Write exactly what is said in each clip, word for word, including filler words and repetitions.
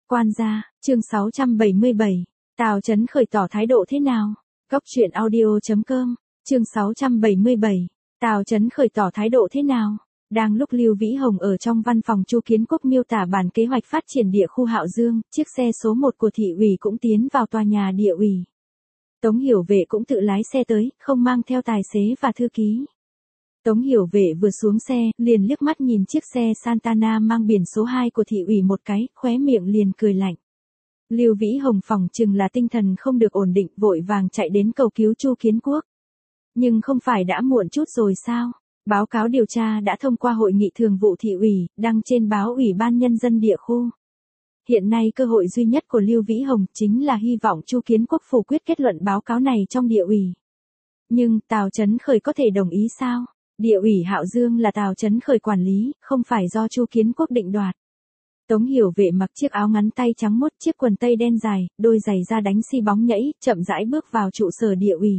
Quan gia, chương sáu trăm bảy mươi bảy, Tào Chấn Khởi tỏ thái độ thế nào? Góc truyện audio chấm com, chương sáu trăm bảy mươi bảy, Tào Chấn Khởi tỏ thái độ thế nào? Đang lúc Lưu Vĩ Hồng ở trong văn phòng Chu Kiến Quốc miêu tả bản kế hoạch phát triển địa khu Hạo Dương, chiếc xe số một của thị ủy cũng tiến vào tòa nhà địa ủy. Tống Hiểu Vệ cũng tự lái xe tới, không mang theo tài xế và thư ký. Tống Hiểu Vệ vừa xuống xe, liền liếc mắt nhìn chiếc xe Santana mang biển số hai của thị ủy một cái, khóe miệng liền cười lạnh. Lưu Vĩ Hồng phỏng chừng là tinh thần không được ổn định, vội vàng chạy đến cầu cứu Chu Kiến Quốc. Nhưng không phải đã muộn chút rồi sao? Báo cáo điều tra đã thông qua hội nghị thường vụ thị ủy, đăng trên báo Ủy ban Nhân dân địa khu. Hiện nay cơ hội duy nhất của Lưu Vĩ Hồng chính là hy vọng Chu Kiến Quốc phủ quyết kết luận báo cáo này trong địa ủy. Nhưng Tào Chấn Khởi có thể đồng ý sao? Địa ủy Hạo Dương là Tào Chấn Khởi quản lý, không phải do Chu Kiến Quốc định đoạt. Tống Hiểu Vệ mặc chiếc áo ngắn tay trắng muốt, chiếc quần tây đen dài, đôi giày da đánh xi bóng nhẫy, chậm rãi bước vào trụ sở địa ủy.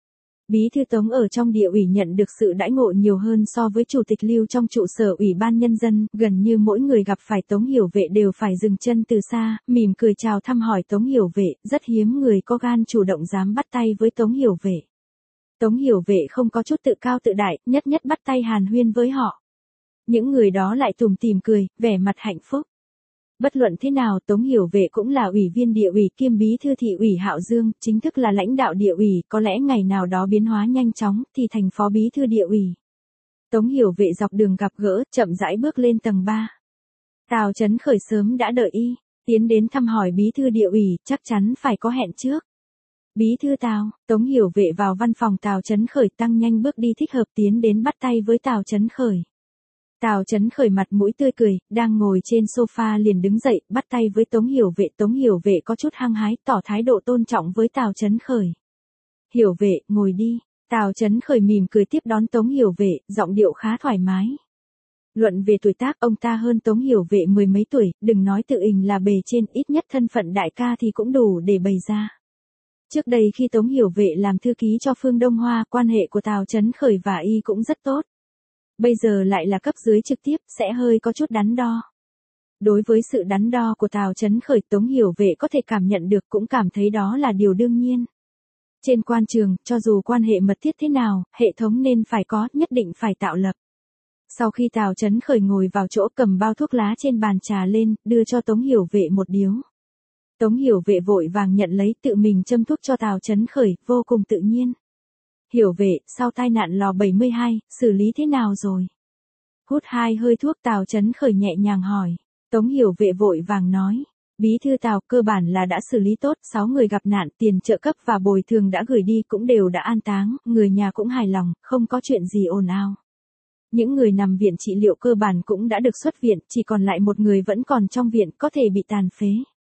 Bí thư Tống ở trong địa ủy nhận được sự đãi ngộ nhiều hơn so với chủ tịch Lưu trong trụ sở Ủy ban Nhân dân, gần như mỗi người gặp phải Tống Hiểu Vệ đều phải dừng chân từ xa, mỉm cười chào thăm hỏi Tống Hiểu Vệ, rất hiếm người có gan chủ động dám bắt tay với Tống Hiểu Vệ. Tống Hiểu Vệ không có chút tự cao tự đại, nhất nhất bắt tay hàn huyên với họ. Những người đó lại tủm tỉm cười, vẻ mặt hạnh phúc. Bất luận thế nào, Tống Hiểu Vệ cũng là ủy viên địa ủy kiêm bí thư thị ủy Hạo Dương, chính thức là lãnh đạo địa ủy, có lẽ ngày nào đó biến hóa nhanh chóng thì thành phó bí thư địa ủy. Tống Hiểu Vệ dọc đường gặp gỡ, chậm rãi bước lên tầng ba. Tào Chấn Khởi sớm đã đợi y, tiến đến thăm hỏi bí thư địa ủy, chắc chắn phải có hẹn trước. Bí thư Tào, Tống Hiểu Vệ vào văn phòng Tào Chấn Khởi, tăng nhanh bước đi thích hợp tiến đến bắt tay với Tào Chấn Khởi. Tào Chấn Khởi mặt mũi tươi cười, đang ngồi trên sofa liền đứng dậy, bắt tay với Tống Hiểu Vệ. Tống Hiểu Vệ có chút hăng hái, tỏ thái độ tôn trọng với Tào Chấn Khởi. Hiểu Vệ, ngồi đi. Tào Chấn Khởi mỉm cười tiếp đón Tống Hiểu Vệ, giọng điệu khá thoải mái. Luận về tuổi tác, ông ta hơn Tống Hiểu Vệ mười mấy tuổi, đừng nói tự ình là bề trên, ít nhất thân phận đại ca thì cũng đủ để bày ra. Trước đây khi Tống Hiểu Vệ làm thư ký cho Phương Đông Hoa, quan hệ của Tào Chấn Khởi và y cũng rất tốt. Bây giờ lại là cấp dưới trực tiếp, sẽ hơi có chút đắn đo. Đối với sự đắn đo của Tào Chấn Khởi, Tống Hiểu Vệ có thể cảm nhận được, cũng cảm thấy đó là điều đương nhiên. Trên quan trường, cho dù quan hệ mật thiết thế nào, hệ thống nên phải có, nhất định phải tạo lập. Sau khi Tào Chấn Khởi ngồi vào chỗ, cầm bao thuốc lá trên bàn trà lên, đưa cho Tống Hiểu Vệ một điếu. Tống Hiểu Vệ vội vàng nhận lấy, tự mình châm thuốc cho Tào Chấn Khởi, vô cùng tự nhiên. Hiểu Vệ, sau tai nạn lò bảy mươi hai, xử lý thế nào rồi? Hút hai hơi thuốc, Tào Chấn Khởi nhẹ nhàng hỏi. Tống Hiểu Vệ vội vàng nói. Bí thư Tào, cơ bản là đã xử lý tốt, sáu người gặp nạn, tiền trợ cấp và bồi thường đã gửi đi, cũng đều đã an táng, người nhà cũng hài lòng, không có chuyện gì ồn ào. Những người nằm viện trị liệu cơ bản cũng đã được xuất viện, chỉ còn lại một người vẫn còn trong viện, có thể bị tàn phế.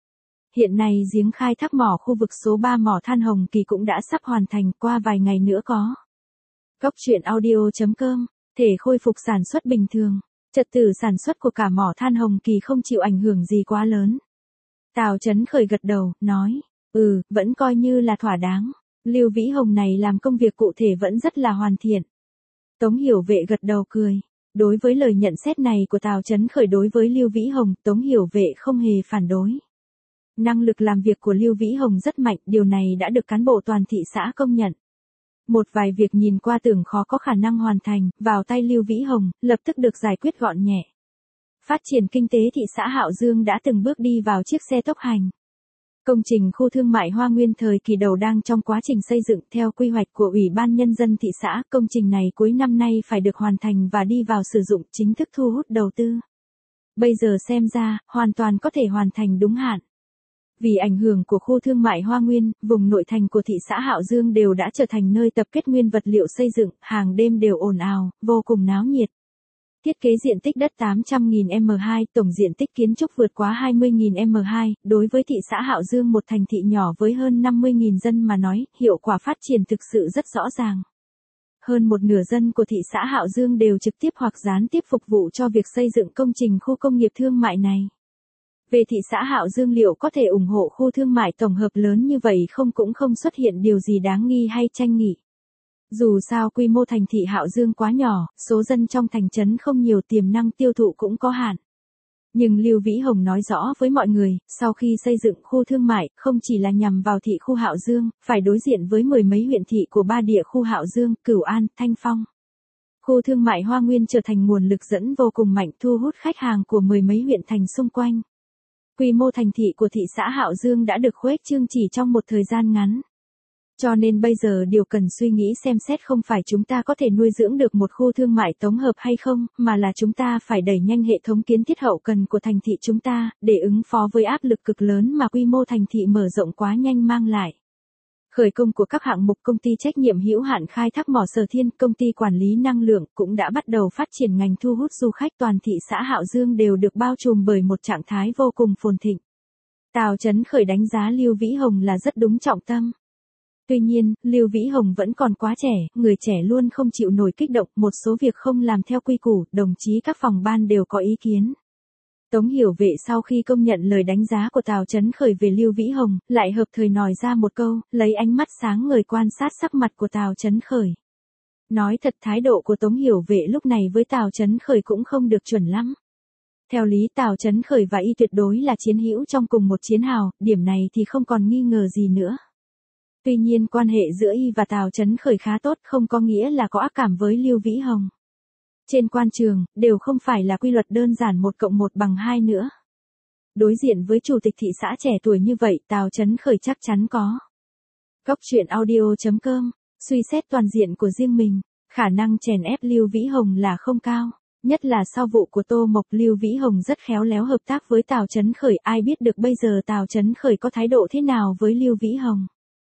Hiện nay giếng khai thác mỏ khu vực số ba mỏ than Hồng Kỳ cũng đã sắp hoàn thành, qua vài ngày nữa có. Góc truyện audio chấm com, thể khôi phục sản xuất bình thường, trật tự sản xuất của cả mỏ than Hồng Kỳ không chịu ảnh hưởng gì quá lớn. Tào Chấn Khởi gật đầu, nói, ừ, vẫn coi như là thỏa đáng. Lưu Vĩ Hồng này làm công việc cụ thể vẫn rất là hoàn thiện. Tống Hiểu Vệ gật đầu cười. Đối với lời nhận xét này của Tào Chấn Khởi đối với Lưu Vĩ Hồng, Tống Hiểu Vệ không hề phản đối. Năng lực làm việc của Lưu Vĩ Hồng rất mạnh, điều này đã được cán bộ toàn thị xã công nhận. Một vài việc nhìn qua tưởng khó có khả năng hoàn thành, vào tay Lưu Vĩ Hồng, lập tức được giải quyết gọn nhẹ. Phát triển kinh tế thị xã Hạo Dương đã từng bước đi vào chiếc xe tốc hành. Công trình khu thương mại Hoa Nguyên thời kỳ đầu đang trong quá trình xây dựng theo quy hoạch của Ủy ban Nhân dân thị xã. Công trình này cuối năm nay phải được hoàn thành và đi vào sử dụng, chính thức thu hút đầu tư. Bây giờ xem ra, hoàn toàn có thể hoàn thành đúng hạn. Vì ảnh hưởng của khu thương mại Hoa Nguyên, vùng nội thành của thị xã Hạo Dương đều đã trở thành nơi tập kết nguyên vật liệu xây dựng, hàng đêm đều ồn ào, vô cùng náo nhiệt. Thiết kế diện tích đất tám trăm nghìn mét vuông, tổng diện tích kiến trúc vượt quá hai mươi nghìn mét vuông, đối với thị xã Hạo Dương một thành thị nhỏ với hơn năm mươi nghìn dân mà nói, hiệu quả phát triển thực sự rất rõ ràng. Hơn một nửa dân của thị xã Hạo Dương đều trực tiếp hoặc gián tiếp phục vụ cho việc xây dựng công trình khu công nghiệp thương mại này. Về thị xã Hạo Dương liệu có thể ủng hộ khu thương mại tổng hợp lớn như vậy không, cũng không xuất hiện điều gì đáng nghi hay tranh nghị. Dù sao quy mô thành thị Hạo Dương quá nhỏ, số dân trong thành trấn không nhiều, tiềm năng tiêu thụ cũng có hạn. Nhưng Lưu Vĩ Hồng nói rõ với mọi người, sau khi xây dựng khu thương mại, không chỉ là nhằm vào thị khu Hạo Dương, phải đối diện với mười mấy huyện thị của ba địa khu Hạo Dương, Cửu An, Thanh Phong. Khu thương mại Hoa Nguyên trở thành nguồn lực dẫn vô cùng mạnh thu hút khách hàng của mười mấy huyện thành xung quanh. Quy mô thành thị của thị xã Hạo Dương đã được khuếch trương chỉ trong một thời gian ngắn. Cho nên bây giờ điều cần suy nghĩ xem xét không phải chúng ta có thể nuôi dưỡng được một khu thương mại tổng hợp hay không, mà là chúng ta phải đẩy nhanh hệ thống kiến thiết hậu cần của thành thị chúng ta, để ứng phó với áp lực cực lớn mà quy mô thành thị mở rộng quá nhanh mang lại. Khởi công của các hạng mục công ty trách nhiệm hữu hạn khai thác mỏ Sở Thiên, công ty quản lý năng lượng cũng đã bắt đầu phát triển ngành thu hút du khách, toàn thị xã Hạo Dương đều được bao trùm bởi một trạng thái vô cùng phồn thịnh. Tào Chấn Khởi đánh giá Lưu Vĩ Hồng là rất đúng trọng tâm. Tuy nhiên, Lưu Vĩ Hồng vẫn còn quá trẻ, người trẻ luôn không chịu nổi kích động, một số việc không làm theo quy củ, đồng chí các phòng ban đều có ý kiến. Tống Hiểu Vệ sau khi công nhận lời đánh giá của Tào Chấn Khởi về Lưu Vĩ Hồng, lại hợp thời nói ra một câu, lấy ánh mắt sáng ngời quan sát sắc mặt của Tào Chấn Khởi. Nói thật, thái độ của Tống Hiểu Vệ lúc này với Tào Chấn Khởi cũng không được chuẩn lắm. Theo lý Tào Chấn Khởi và y tuyệt đối là chiến hữu trong cùng một chiến hào, điểm này thì không còn nghi ngờ gì nữa. Tuy nhiên quan hệ giữa y và Tào Chấn Khởi khá tốt, không có nghĩa là có ác cảm với Lưu Vĩ Hồng. Trên quan trường, đều không phải là quy luật đơn giản một cộng một bằng hai nữa. Đối diện với chủ tịch thị xã trẻ tuổi như vậy, Tào Chấn Khởi chắc chắn có. Góc truyện audio chấm com, suy xét toàn diện của riêng mình, khả năng chèn ép Lưu Vĩ Hồng là không cao. Nhất là sau vụ của Tô Mộc, Lưu Vĩ Hồng rất khéo léo hợp tác với Tào Chấn Khởi, ai biết được bây giờ Tào Chấn Khởi có thái độ thế nào với Lưu Vĩ Hồng.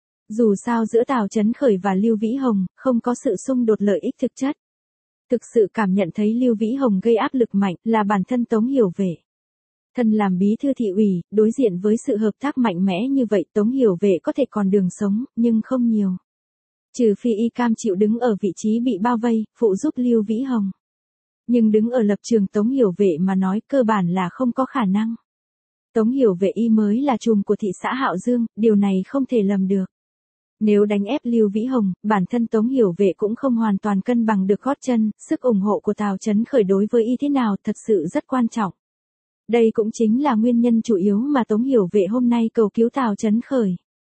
Dù sao giữa Tào Chấn Khởi và Lưu Vĩ Hồng, không có sự xung đột lợi ích thực chất. Thực sự cảm nhận thấy Lưu Vĩ Hồng gây áp lực mạnh là bản thân Tống Hiểu Vệ. Thân làm bí thư thị ủy, đối diện với sự hợp tác mạnh mẽ như vậy Tống Hiểu Vệ có thể còn đường sống, nhưng không nhiều. Trừ phi y cam chịu đứng ở vị trí bị bao vây, phụ giúp Lưu Vĩ Hồng. Nhưng đứng ở lập trường Tống Hiểu Vệ mà nói cơ bản là không có khả năng. Tống Hiểu Vệ y mới là trùm của thị xã Hạo Dương, điều này không thể lầm được. Nếu đánh ép Lưu Vĩ Hồng, bản thân Tống Hiểu Vệ cũng không hoàn toàn cân bằng được gót chân, sức ủng hộ của Tào Chấn Khởi đối với y thế nào thật sự rất quan trọng. Đây cũng chính là nguyên nhân chủ yếu mà Tống Hiểu Vệ hôm nay cầu cứu Tào Chấn Khởi.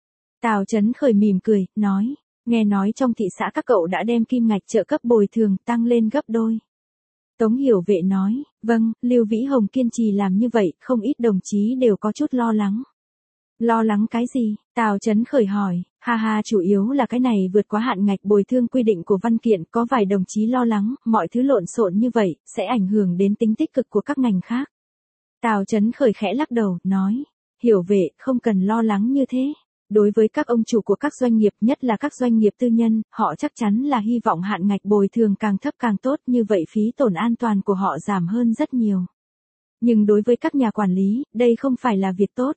Tào Chấn Khởi mỉm cười, nói, nghe nói trong thị xã các cậu đã đem kim ngạch trợ cấp bồi thường tăng lên gấp đôi. Tống Hiểu Vệ nói, vâng, Lưu Vĩ Hồng kiên trì làm như vậy, không ít đồng chí đều có chút lo lắng. Lo lắng cái gì? Tào Chấn Khởi hỏi, ha ha, chủ yếu là cái này vượt quá hạn ngạch bồi thường quy định của văn kiện, có vài đồng chí lo lắng, mọi thứ lộn xộn như vậy, sẽ ảnh hưởng đến tính tích cực của các ngành khác. Tào Chấn Khởi khẽ lắc đầu, nói, Hiểu Vệ, không cần lo lắng như thế. Đối với các ông chủ của các doanh nghiệp, nhất là các doanh nghiệp tư nhân, họ chắc chắn là hy vọng hạn ngạch bồi thường càng thấp càng tốt, như vậy phí tổn an toàn của họ giảm hơn rất nhiều. Nhưng đối với các nhà quản lý, đây không phải là việc tốt.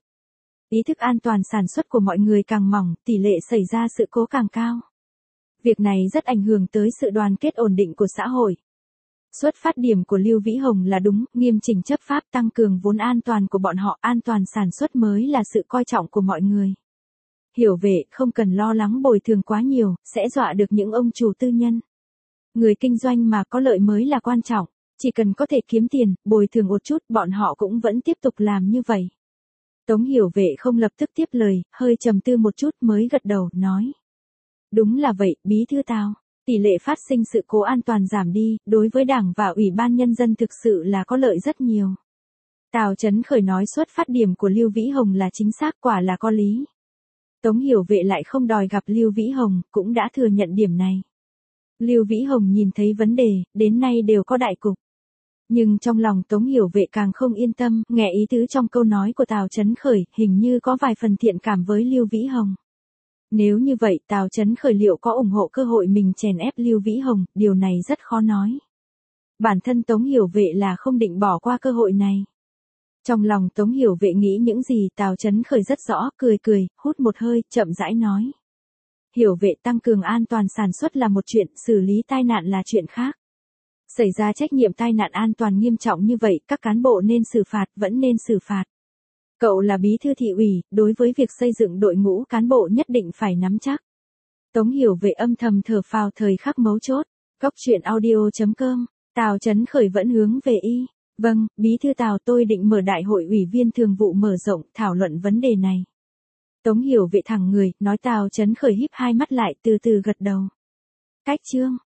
Ý thức an toàn sản xuất của mọi người càng mỏng, tỷ lệ xảy ra sự cố càng cao. Việc này rất ảnh hưởng tới sự đoàn kết ổn định của xã hội. Xuất phát điểm của Lưu Vĩ Hồng là đúng, nghiêm chỉnh chấp pháp tăng cường vốn an toàn của bọn họ, an toàn sản xuất mới là sự coi trọng của mọi người. Hiểu Vệ, không cần lo lắng bồi thường quá nhiều, sẽ dọa được những ông chủ tư nhân. Người kinh doanh mà có lợi mới là quan trọng, chỉ cần có thể kiếm tiền, bồi thường một chút, bọn họ cũng vẫn tiếp tục làm như vậy. Tống Hiểu Vệ không lập tức tiếp lời, hơi trầm tư một chút mới gật đầu, nói. Đúng là vậy, bí thư Tào, tỷ lệ phát sinh sự cố an toàn giảm đi, đối với Đảng và Ủy ban Nhân dân thực sự là có lợi rất nhiều. Tào Chấn Khởi nói xuất phát điểm của Lưu Vĩ Hồng là chính xác, quả là có lý. Tống Hiểu Vệ lại không đòi gặp Lưu Vĩ Hồng, cũng đã thừa nhận điểm này. Lưu Vĩ Hồng nhìn thấy vấn đề, đến nay đều có đại cục. Nhưng trong lòng Tống Hiểu Vệ càng không yên tâm, nghe ý tứ trong câu nói của Tào Chấn Khởi, hình như có vài phần thiện cảm với Lưu Vĩ Hồng. Nếu như vậy, Tào Chấn Khởi liệu có ủng hộ cơ hội mình chèn ép Lưu Vĩ Hồng, điều này rất khó nói. Bản thân Tống Hiểu Vệ là không định bỏ qua cơ hội này. Trong lòng Tống Hiểu Vệ nghĩ những gì Tào Chấn Khởi rất rõ, cười cười, hút một hơi, chậm rãi nói. Hiểu Vệ, tăng cường an toàn sản xuất là một chuyện, xử lý tai nạn là chuyện khác. Xảy ra trách nhiệm tai nạn an toàn nghiêm trọng như vậy, các cán bộ nên xử phạt, vẫn nên xử phạt. Cậu là bí thư thị ủy, đối với việc xây dựng đội ngũ cán bộ nhất định phải nắm chắc. Tống Hiểu Vệ âm thầm thở phào thời khắc mấu chốt. Góc truyện audio chấm com, Tào Chấn Khởi vẫn hướng về y. Vâng, bí thư Tào, tôi định mở đại hội ủy viên thường vụ mở rộng, thảo luận vấn đề này. Tống Hiểu Vệ thẳng người, nói. Tào Chấn Khởi híp hai mắt lại, từ từ gật đầu. Cách chương.